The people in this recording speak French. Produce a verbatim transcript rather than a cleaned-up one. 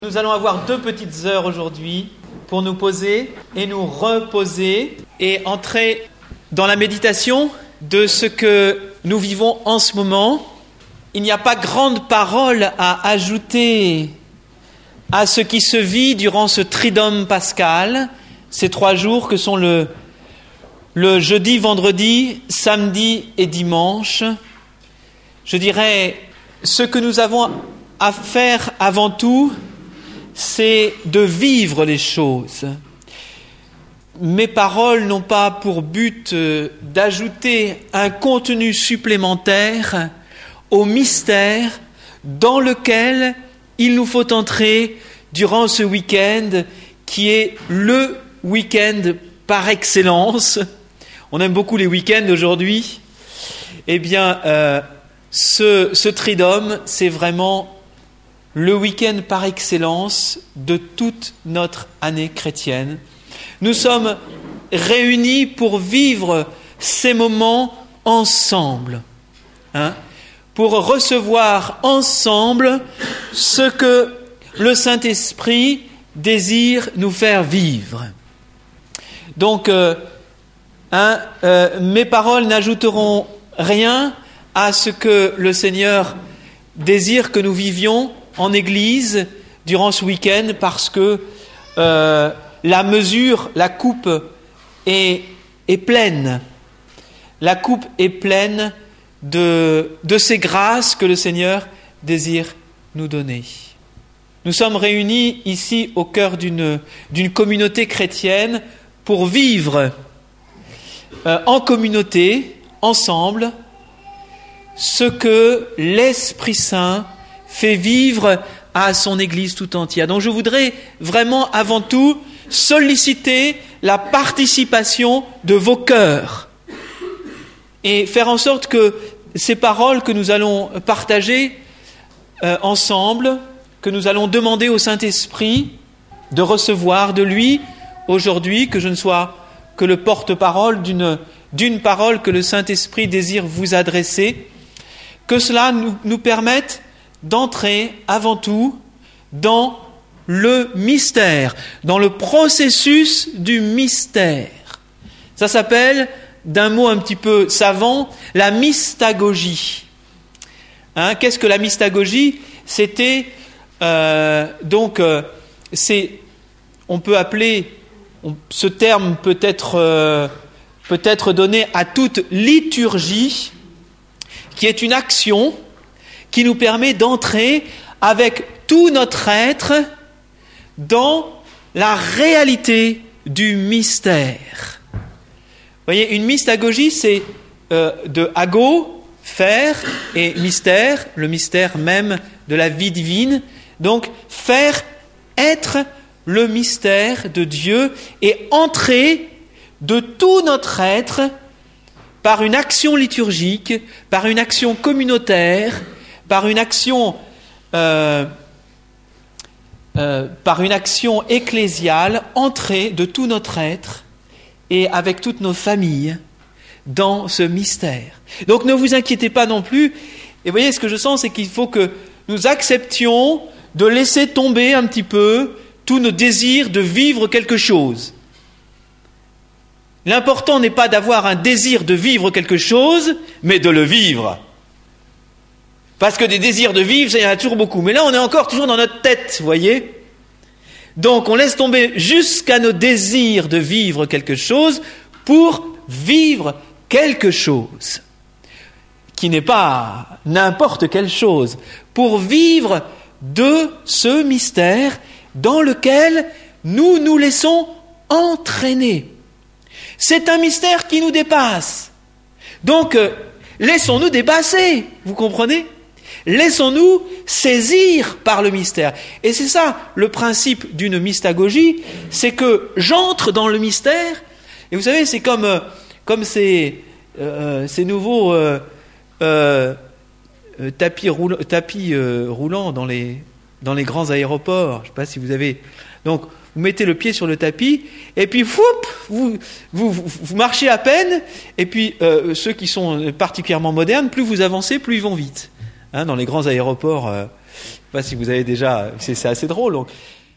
Nous allons avoir deux petites heures aujourd'hui pour nous poser et nous reposer et entrer dans la méditation de ce que nous vivons en ce moment. Il n'y a pas grande parole à ajouter à ce qui se vit durant ce triduum pascal, ces trois jours que sont le, le jeudi, vendredi, samedi et dimanche. Je dirais, ce que nous avons à faire avant tout, c'est de vivre les choses. Mes paroles n'ont pas pour but d'ajouter un contenu supplémentaire au mystère dans lequel il nous faut entrer durant ce week-end qui est le week-end par excellence. On aime beaucoup les week-ends aujourd'hui. Eh bien, euh, ce, ce triduum, c'est vraiment le week-end par excellence de toute notre année chrétienne. Nous sommes réunis pour vivre ces moments ensemble, hein, pour recevoir ensemble ce que le Saint-Esprit désire nous faire vivre. Donc, euh, hein, euh, mes paroles n'ajouteront rien à ce que le Seigneur désire que nous vivions en Église durant ce week-end, parce que euh, la mesure, la coupe est, est pleine. La coupe est pleine de, de ces grâces que le Seigneur désire nous donner. Nous sommes réunis ici au cœur d'une, d'une communauté chrétienne pour vivre euh, en communauté, ensemble, ce que l'Esprit Saint fait vivre à son Église tout entière. Donc je voudrais vraiment avant tout solliciter la participation de vos cœurs et faire en sorte que ces paroles que nous allons partager euh, ensemble, que nous allons demander au Saint-Esprit de recevoir de lui aujourd'hui, que je ne sois que le porte-parole d'une, d'une parole que le Saint-Esprit désire vous adresser, que cela nous, nous permette d'entrer avant tout dans le mystère, dans le processus du mystère. Ça s'appelle, d'un mot un petit peu savant, la mystagogie. Hein, qu'est-ce que la mystagogie ? C'était euh, donc, euh, c'est, on peut appeler, on, ce terme peut être, euh, peut être donné à toute liturgie, qui est une action qui nous permet d'entrer avec tout notre être dans la réalité du mystère. Vous voyez, une mystagogie, c'est euh, de ago, faire, et mystère, le mystère même de la vie divine. Donc, faire être le mystère de Dieu et entrer de tout notre être par une action liturgique, par une action communautaire, par une action, euh, euh, par une action ecclésiale, entrer de tout notre être et avec toutes nos familles dans ce mystère. Donc ne vous inquiétez pas non plus. Et vous voyez, ce que je sens, c'est qu'il faut que nous acceptions de laisser tomber un petit peu tous nos désirs de vivre quelque chose. L'important n'est pas d'avoir un désir de vivre quelque chose, mais de le vivre. Parce que des désirs de vivre, il y en a toujours beaucoup. Mais là, on est encore toujours dans notre tête, vous voyez ? Donc, on laisse tomber jusqu'à nos désirs de vivre quelque chose pour vivre quelque chose. Qui n'est pas n'importe quelle chose. Pour vivre de ce mystère dans lequel nous nous laissons entraîner. C'est un mystère qui nous dépasse. Donc, euh, laissons-nous dépasser, vous comprenez ? Laissons-nous saisir par le mystère. Et c'est ça le principe d'une mystagogie, c'est que j'entre dans le mystère, et vous savez, c'est comme, euh, comme ces, euh, ces nouveaux euh, euh, tapis, roul- tapis euh, roulants dans les, dans les grands aéroports. Je ne sais pas si vous avez... Donc, vous mettez le pied sur le tapis, et puis foup, vous, vous, vous, vous marchez à peine, et puis euh, ceux qui sont particulièrement modernes, plus vous avancez, plus ils vont vite. Hein, dans les grands aéroports, euh, sais pas si vous avez déjà... C'est, c'est assez drôle. Donc,